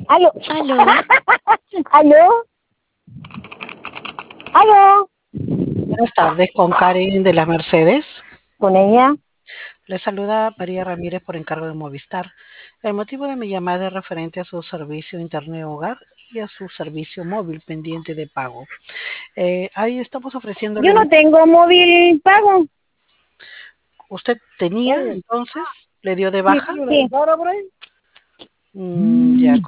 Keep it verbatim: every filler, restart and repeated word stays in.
Aló. Aló. Aló. Aló. Buenas tardes, con Karen de las Mercedes. Con ella. Le saluda María Ramírez por encargo de Movistar. El motivo de mi llamada es referente a su servicio Internet Hogar y a su servicio móvil pendiente de pago. Eh, ahí estamos ofreciéndole... Yo no tengo móvil pago. ¿Usted tenía entonces? ¿Le dio de Sí, baja? sí. Mm, ya,